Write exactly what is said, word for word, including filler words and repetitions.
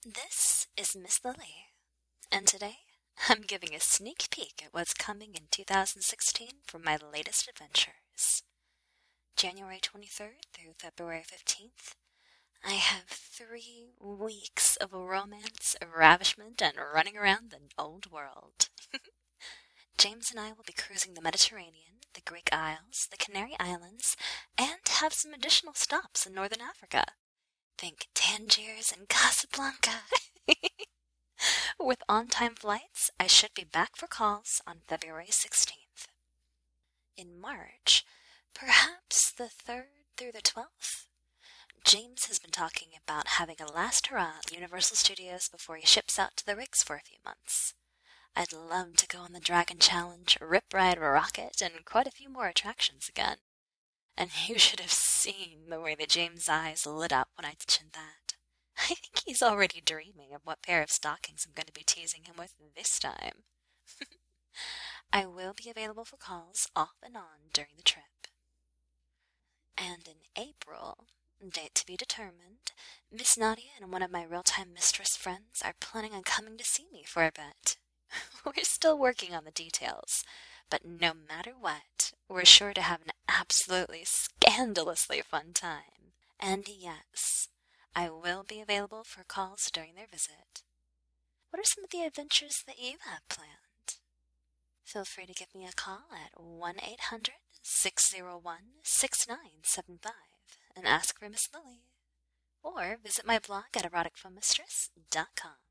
This is Miss Lily, and today I'm giving a sneak peek at what's coming in two thousand sixteen from my latest adventures. January twenty-third through February fifteenth, I have three weeks of romance, ravishment, and running around the old world. James and I will be cruising the Mediterranean, the Greek Isles, the Canary Islands, and have some additional stops in Northern Africa. Think Tangiers and Casablanca. With on-time flights, I should be back for calls on February sixteenth. In March, perhaps the third through the twelfth, James has been talking about having a last hurrah at Universal Studios before he ships out to the rigs for a few months. I'd love to go on the Dragon Challenge, Rip Ride Rocket, and quite a few more attractions again. And you should have seen the way that James' eyes lit up when I mentioned that. I think he's already dreaming of what pair of stockings I'm going to be teasing him with this time. I will be available for calls off and on during the trip. And in April, date to be determined, Miss Nadia and one of my real-time mistress friends are planning on coming to see me for a bit. We're still working on the details, but no matter what, we're sure to have an absolutely scandalously fun time. And yes, I will be available for calls during their visit. What are some of the adventures that you have planned? Feel free to give me a call at one eight hundred, six oh one, six nine seven five and ask for Miss Lily. Or visit my blog at erotic phone mistress dot com.